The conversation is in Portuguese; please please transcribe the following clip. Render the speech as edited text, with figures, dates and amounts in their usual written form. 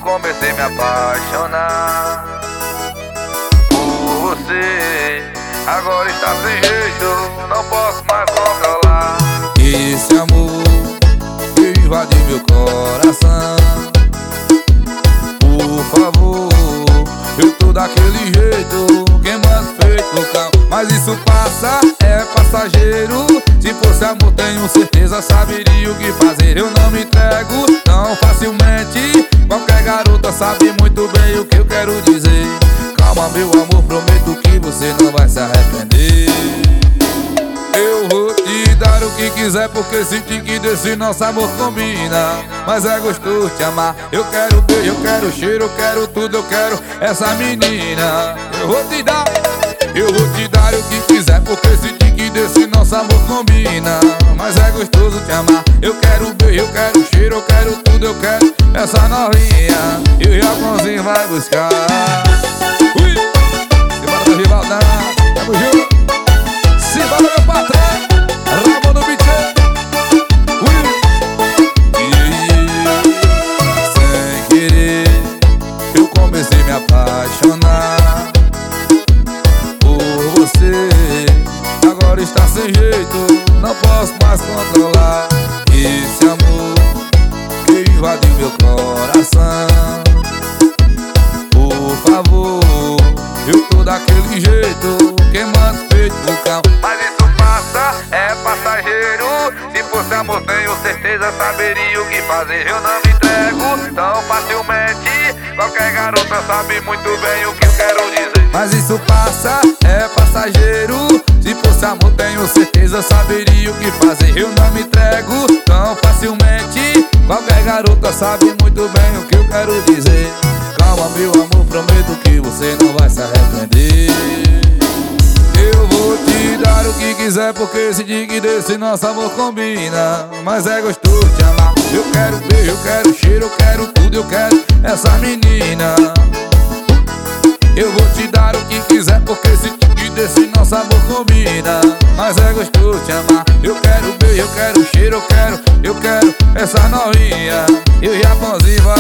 comecei a me apaixonar por você. Agora está sem jeito, não posso mais controlar. Esse amor que invadiu meu coração, por favor, eu tô daquele jeito, queimando feito vulcão. Mas isso passa, é passageiro. Se fosse amor, tenho certeza, saberia o que fazer. Eu não me entrego tão facilmente. Qualquer garota sabe muito bem o que eu quero dizer. Calma, meu amor, prometo que você não vai se arrepender. Eu vou te dar o que quiser, porque senti que desse nosso amor combina. Mas é gostoso te amar. Eu quero beijo, eu quero cheiro, eu quero tudo, eu quero essa menina. Eu vou te dar o que quiser, porque senti que desse nosso amor combina. Mas é gostoso te amar. Eu quero beijo, eu quero cheiro, eu quero tudo, eu quero essa novinha. E o Japonzinho vai buscar. Ui! Simbora do Rivaldão, tamo junto. Simbora, meu patrão, Ramon do Bichê. Sem querer, eu comecei a me apaixonar por você. Agora está sem jeito, não posso mais controlar. Esse amor que invadiu meu coração, por favor, eu tô daquele jeito, queimando feito vulcão. Mas isso passa, é passageiro. Se fosse amor, tenho certeza, saberia o que fazer. Eu não me entrego tão facilmente. Qualquer garota sabe muito bem o que eu quero dizer. Mas isso passa, é passageiro. Se fosse amor, tenho certeza, saberia o que fazer. Eu não me entrego tão facilmente. Qualquer garota sabe muito bem o que eu quero dizer. Calma, meu amor, prometo que você não vai se arrepender. Eu vou te dar o que quiser, porque senti que desse nosso amor combina. Mas é gostoso te amar. Eu quero beijo, eu quero cheiro, eu quero tudo, eu quero essa menina. Eu vou te dar o que quiser, porque senti que desse nosso amor combina. Mas é gostoso te amar. Eu quero beijo, eu quero cheiro, eu quero essa novinha. E o Japonzinho vai